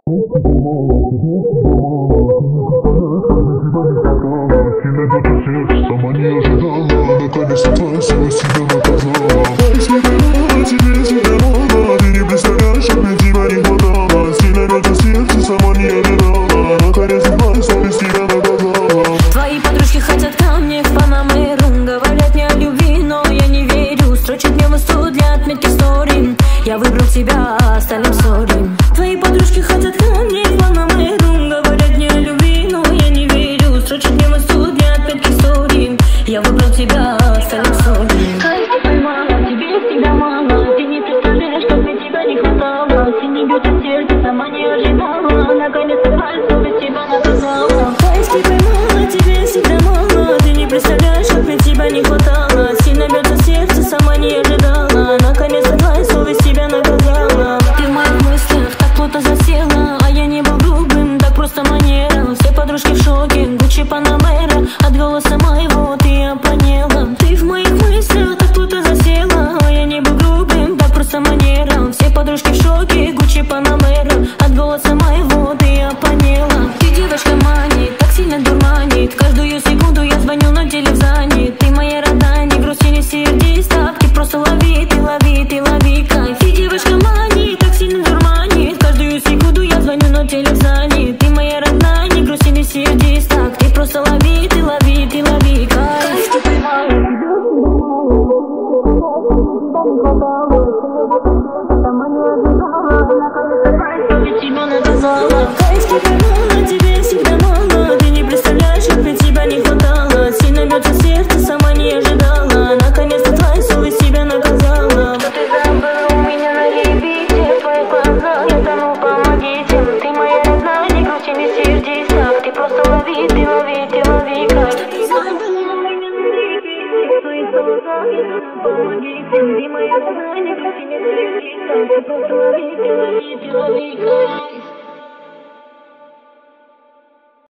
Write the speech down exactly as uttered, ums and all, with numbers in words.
Сама не ожидала, наконец-то твоя совесть тебя наказала. Если ты мало, тебе всегда мало. Ты не представляешь, как мне тебя не хватало. Сильно бьется сердце, сама не ожидала. Наконец-то твоя совесть тебя наказала. Твои подружки хотят ко мне в Панамеру, говорят мне о любви, но я не верю. Строчат мне в инсту для отметки стори. Я выбрал тебя, а остальным сори. Твои подружки хотят ко мне в Панамеру, говорят мне о любви, но я не верю. Строчат мне в инсту для отметки стори. Я выбрал тебя, а остальным сори. Кайф ты поймала, тебе всегда мало. Ты не представляешь, как мне тебя не хватало. Синий бьется сердце, сама не ожидала. Наконец-то твоя совесть тебя наказала. Кайф ты поймала, тебе всегда мало. Ты не представляешь, как мне тебя не хватало. Сильно бьется сердце, сама не ожидала. Наконец-то твоя совесть тебя наказала. Ты в моих мыслях так плотно засела, а я не был грубым, так просто манера. Все подружки в шоке, Гуччи Панамера. От голоса моего ты опьянела. Ты в моих мыслях так плотно засела, а я не был грубым, так просто манера. Все подружки в шоке, Гуччи Панамера. От голоса моего ты опьянела. Ты девочка манит, так сильно дурманит. Каждую секунду я звоню, но телефон занят. Ты моя родная, не грусти, не сердись так. Ты просто лови, ты лови, ты лови кайф. Ты девочка манит, так сильно дурманит. Каждую секунду я звоню, но телефон занят. Ты моя родная, не грусти, не сердись так. Ты просто лови, ты лови, ты лови кайф. Ты поймала, тебя наказала. Кайф ты поймала, тебе всегда мало. Ты не представляешь, как мне тебя не хватало. Сильно бьется сердце, сама не ожидала. Наконец-то твоя совесть тебя наказала. Что ты забыла у меня на репите? Твои глаза, я тону, помогите. Ты моя родная, не грусти, не сердись так. Ты просто лови, ты лови, ты лови кайф. Ты забыла у меня на репите? Твои глаза, я тону, помогите. Ты моя родная, не грусти, не сердись так. Ты просто лови, ты лови, ты лови кайф.